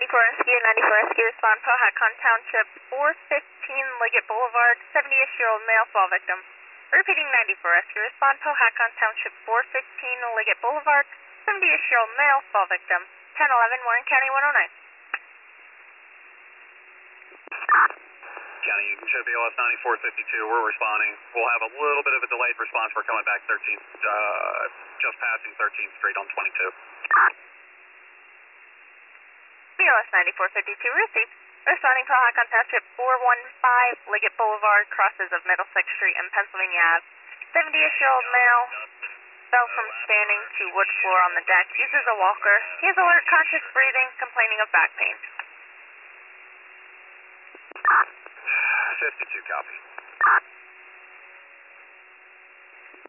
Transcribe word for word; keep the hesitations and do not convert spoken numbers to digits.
ninety-four Rescue, ninety-four Rescue, respond Powhatan Township, four fifteen Liggett Boulevard, seventy-ish-year-old male fall victim. Repeating ninety-four Rescue, respond Powhatan Township, four fifteen Liggett Boulevard, seventy-ish-year-old male fall victim. ten eleven, Warren County one oh nine. County, you can show B O S ninety-four fifty-two, we're responding. We'll have a little bit of a delayed response. We're coming back thirteenth, uh, just passing thirteenth Street on twenty-two. B O S ninety-four fifty-two received. Responding Powhatan Township, four one five Liggett Boulevard, crosses of Middlesex Street and Pennsylvania Avenue. seventy-ish-year-old male fell from standing to wood floor on the deck. Uses a walker. He has alert, conscious breathing, complaining of back pain. fifty-two, copy.